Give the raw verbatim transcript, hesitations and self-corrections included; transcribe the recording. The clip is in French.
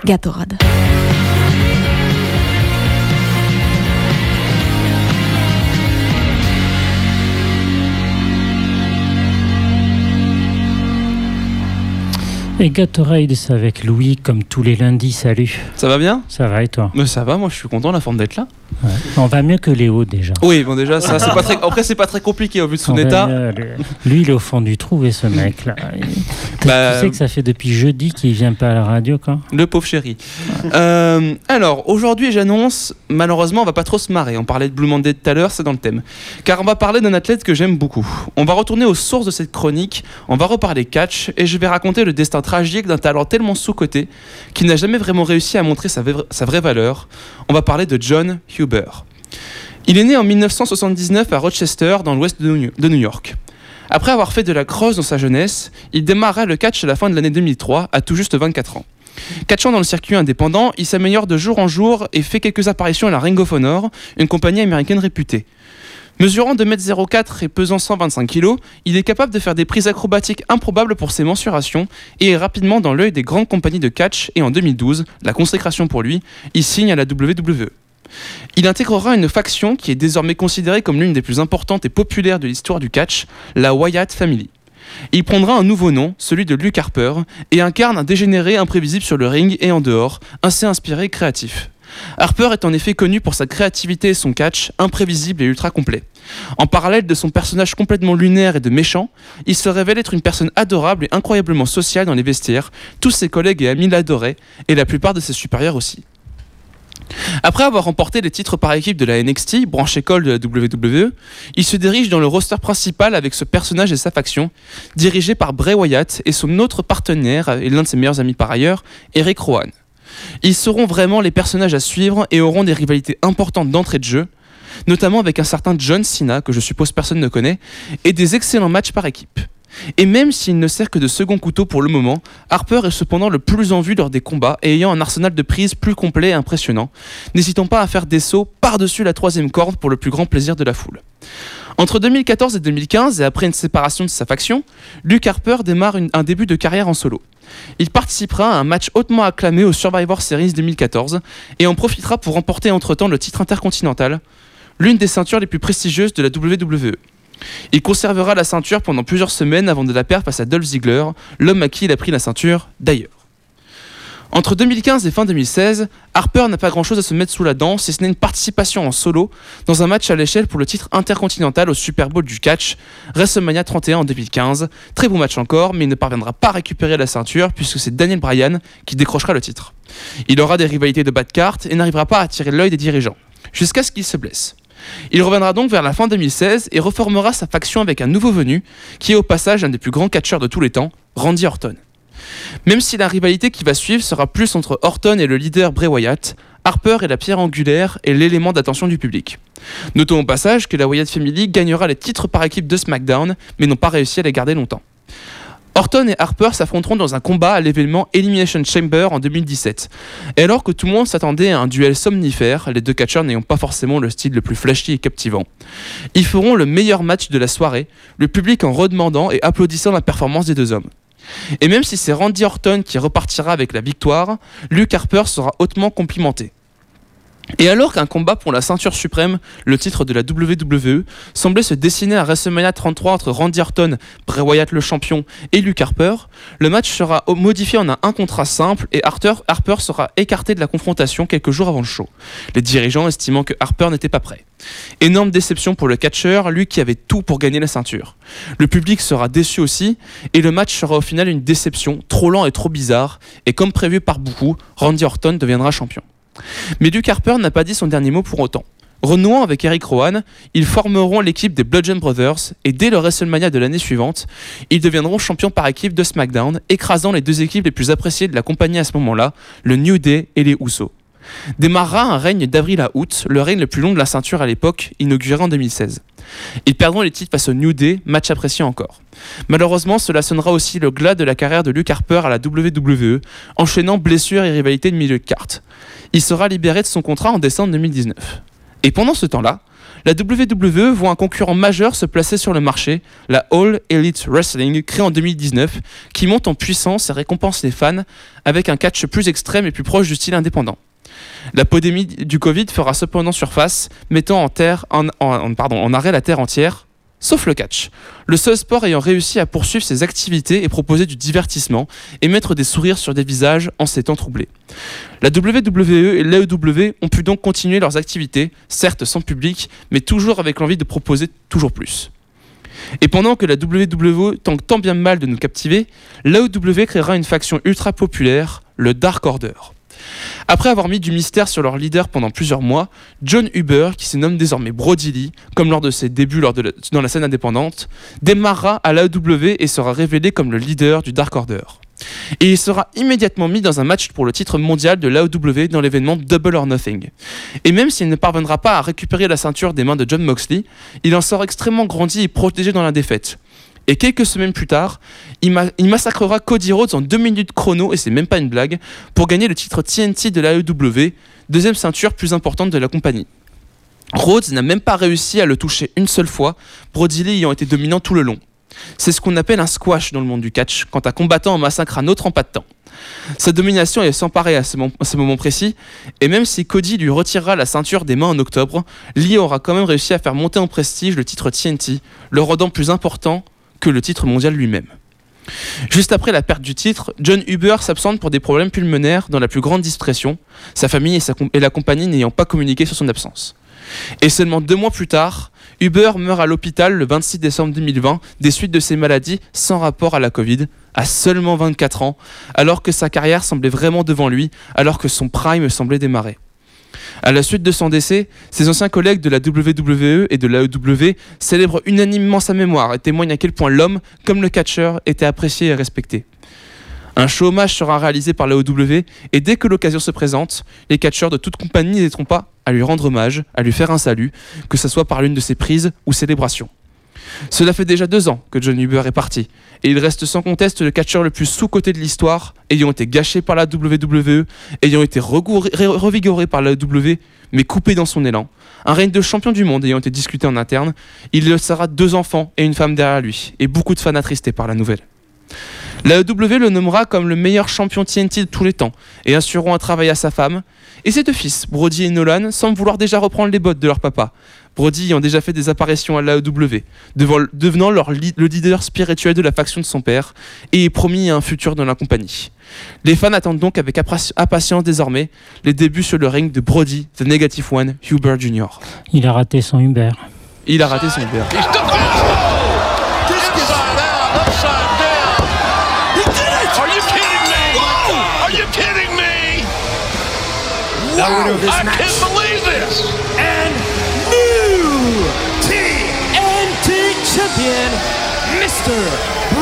Gatorade. Et Gatorade, c'est avec Louis, comme tous les lundis. Salut. Ça va bien ? Ça va et toi ? Mais ça va, moi je suis content, la forme d'être là. Ouais. On va mieux que Léo déjà. Oui, bon déjà, ça, c'est pas très... après c'est pas très compliqué au vu de son état. Mieux, lui, il est au fond du trou, et ce mec-là. Il... Bah, tu sais que ça fait depuis jeudi qu'il vient pas à la radio, quoi. Le pauvre chéri. Ouais. Euh, alors, aujourd'hui, j'annonce, malheureusement, on va pas trop se marrer. On parlait de Blue Monday tout à l'heure, c'est dans le thème. Car on va parler d'un athlète que j'aime beaucoup. On va retourner aux sources de cette chronique, on va reparler catch, et je vais raconter le destin tragique d'un talent tellement sous-coté qui n'a jamais vraiment réussi à montrer sa, v- sa vraie valeur. On va parler de Jon Huber. Il est né en dix-neuf cent soixante-dix-neuf à Rochester, dans l'ouest de New York. Après avoir fait de la crosse dans sa jeunesse, il démarra le catch à la fin de l'année deux mille trois, à tout juste vingt-quatre ans. Catchant dans le circuit indépendant, il s'améliore de jour en jour et fait quelques apparitions à la Ring of Honor, une compagnie américaine réputée. Mesurant deux mètres zéro quatre et pesant cent vingt-cinq kilos, il est capable de faire des prises acrobatiques improbables pour ses mensurations et est rapidement dans l'œil des grandes compagnies de catch et en deux mille douze, la consécration pour lui, il signe à la W W E. Il intégrera une faction qui est désormais considérée comme l'une des plus importantes et populaires de l'histoire du catch, la Wyatt Family. Il prendra un nouveau nom, celui de Luke Harper, et incarne un dégénéré imprévisible sur le ring et en dehors, assez inspiré et créatif. Harper est en effet connu pour sa créativité et son catch, imprévisible et ultra complet. En parallèle de son personnage complètement lunaire et de méchant, il se révèle être une personne adorable et incroyablement sociale dans les vestiaires, tous ses collègues et amis l'adoraient, et la plupart de ses supérieurs aussi. Après avoir remporté les titres par équipe de la N X T, branche école de la W W E, il se dirige dans le roster principal avec ce personnage et sa faction, dirigé par Bray Wyatt et son autre partenaire, et l'un de ses meilleurs amis par ailleurs, Eric Rowan. Ils seront vraiment les personnages à suivre et auront des rivalités importantes d'entrée de jeu, notamment avec un certain John Cena, que je suppose personne ne connaît, et des excellents matchs par équipe. Et même s'il ne sert que de second couteau pour le moment, Harper est cependant le plus en vue lors des combats et ayant un arsenal de prises plus complet et impressionnant, n'hésitant pas à faire des sauts par-dessus la troisième corde pour le plus grand plaisir de la foule. Entre deux mille quatorze et deux mille quinze, et après une séparation de sa faction, Luke Harper démarre une, un début de carrière en solo. Il participera à un match hautement acclamé au Survivor Series deux mille quatorze et en profitera pour remporter entre-temps le titre intercontinental, l'une des ceintures les plus prestigieuses de la W W E. Il conservera la ceinture pendant plusieurs semaines avant de la perdre face à Dolph Ziggler, l'homme à qui il a pris la ceinture d'ailleurs. Entre deux mille quinze et fin deux mille seize, Harper n'a pas grand-chose à se mettre sous la dent, si ce n'est une participation en solo dans un match à l'échelle pour le titre intercontinental au Super Bowl du catch, WrestleMania trente et un en deux mille quinze. Très bon match encore, mais il ne parviendra pas à récupérer la ceinture puisque c'est Daniel Bryan qui décrochera le titre. Il aura des rivalités de bas de carte et n'arrivera pas à attirer l'œil des dirigeants, jusqu'à ce qu'il se blesse. Il reviendra donc vers la fin deux mille seize et reformera sa faction avec un nouveau venu, qui est au passage un des plus grands catcheurs de tous les temps, Randy Orton. Même si la rivalité qui va suivre sera plus entre Orton et le leader Bray Wyatt, Harper est la pierre angulaire et l'élément d'attention du public. Notons au passage que la Wyatt Family gagnera les titres par équipe de SmackDown, mais n'ont pas réussi à les garder longtemps. Orton et Harper s'affronteront dans un combat à l'événement Elimination Chamber en deux mille dix-sept. Et alors que tout le monde s'attendait à un duel somnifère, les deux catcheurs n'ayant pas forcément le style le plus flashy et captivant, ils feront le meilleur match de la soirée, le public en redemandant et applaudissant la performance des deux hommes. Et même si c'est Randy Orton qui repartira avec la victoire, Luke Harper sera hautement complimenté. Et alors qu'un combat pour la ceinture suprême, le titre de la W W E, semblait se dessiner à WrestleMania trente-trois entre Randy Orton, Bray Wyatt le champion et Luke Harper, le match sera modifié en un un contre un simple et Harper, Harper sera écarté de la confrontation quelques jours avant le show, les dirigeants estimant que Harper n'était pas prêt. Énorme déception pour le catcheur, lui qui avait tout pour gagner la ceinture. Le public sera déçu aussi, et le match sera au final une déception, trop lent et trop bizarre, et comme prévu par beaucoup, Randy Orton deviendra champion. Mais Luke Harper n'a pas dit son dernier mot pour autant. Renouant avec Eric Rowan, ils formeront l'équipe des Bludgeon Brothers et dès le WrestleMania de l'année suivante, ils deviendront champions par équipe de SmackDown, écrasant les deux équipes les plus appréciées de la compagnie à ce moment-là, le New Day et les Usos. Démarrera un règne d'avril à août, le règne le plus long de la ceinture à l'époque, inauguré en deux mille seize. Ils perdront les titres face au New Day, match apprécié encore. Malheureusement, cela sonnera aussi le glas de la carrière de Luke Harper à la W W E, enchaînant blessures et rivalités de milieu de carte. Il sera libéré de son contrat en décembre deux mille dix-neuf. Et pendant ce temps-là, La W W E voit un concurrent majeur se placer sur le marché, la All Elite Wrestling, créée en deux mille dix-neuf, qui monte en puissance et récompense les fans avec un catch plus extrême et plus proche du style indépendant. La pandémie du Covid fera cependant surface, mettant en, terre, en, en, pardon, en arrêt la terre entière, sauf le catch. Le seul sport ayant réussi à poursuivre ses activités et proposer du divertissement et mettre des sourires sur des visages en ces temps troublés. La W W E et l'A E W ont pu donc continuer leurs activités, certes sans public, mais toujours avec l'envie de proposer toujours plus. Et pendant que la W W E tente tant bien mal de nous captiver, l'A E W créera une faction ultra populaire, le Dark Order. Après avoir mis du mystère sur leur leader pendant plusieurs mois, Jon Huber, qui se nomme désormais Brody Lee, comme lors de ses débuts lors de la, dans la scène indépendante, démarrera à l'A E W et sera révélé comme le leader du Dark Order. Et il sera immédiatement mis dans un match pour le titre mondial de l'A E W dans l'événement Double or Nothing. Et même s'il ne parviendra pas à récupérer la ceinture des mains de Jon Moxley, il en sort extrêmement grandi et protégé dans la défaite. Et quelques semaines plus tard, il, ma- il massacrera Cody Rhodes en deux minutes chrono, et c'est même pas une blague, pour gagner le titre T N T de l'A E W, deuxième ceinture plus importante de la compagnie. Rhodes n'a même pas réussi à le toucher une seule fois, Brody Lee ayant été dominant tout le long. C'est ce qu'on appelle un squash dans le monde du catch, quand un combattant en massacre un autre en pas de temps. Sa domination est sans pareil à ce, mom- à ce moment précis, et même si Cody lui retirera la ceinture des mains en octobre, Lee aura quand même réussi à faire monter en prestige le titre T N T, le rendant plus important que le titre mondial lui-même. Juste après la perte du titre, Jon Huber s'absente pour des problèmes pulmonaires dans la plus grande discrétion, sa famille et, sa com- et la compagnie n'ayant pas communiqué sur son absence. Et seulement deux mois plus tard, Huber meurt à l'hôpital le vingt-six décembre deux mille vingt des suites de ses maladies sans rapport à la Covid, à seulement vingt-quatre ans, alors que sa carrière semblait vraiment devant lui, alors que son prime semblait démarrer. À la suite de son décès, ses anciens collègues de la W W E et de l'A E W célèbrent unanimement sa mémoire et témoignent à quel point l'homme, comme le catcheur, était apprécié et respecté. Un show hommage sera réalisé par l'A E W et dès que l'occasion se présente, les catcheurs de toute compagnie n'hésiteront pas à lui rendre hommage, à lui faire un salut, que ce soit par l'une de ses prises ou célébrations. Cela fait déjà deux ans que Jon Huber est parti, et il reste sans conteste le catcheur le plus sous-coté de l'histoire, ayant été gâché par la W W E, ayant été regouré, revigoré par la A E W, mais coupé dans son élan. Un règne de champion du monde ayant été discuté en interne, il laissera deux enfants et une femme derrière lui, et beaucoup de fans attristés par la nouvelle. La A E W le nommera comme le meilleur champion T N T de tous les temps, et assureront un travail à sa femme, et ses deux fils, Brody et Nolan, semblent vouloir déjà reprendre les bottes de leur papa. Brody ayant déjà fait des apparitions à l'A E W, devant, devenant leur li- le leader spirituel de la faction de son père, et est promis un futur dans la compagnie. Les fans attendent donc avec impatience désormais les débuts sur le ring de Brody, The Negative One, Huber junior Il a raté son Uber. Il a raté son Uber. Wow, I can't believe this! And new T N T champion, Mister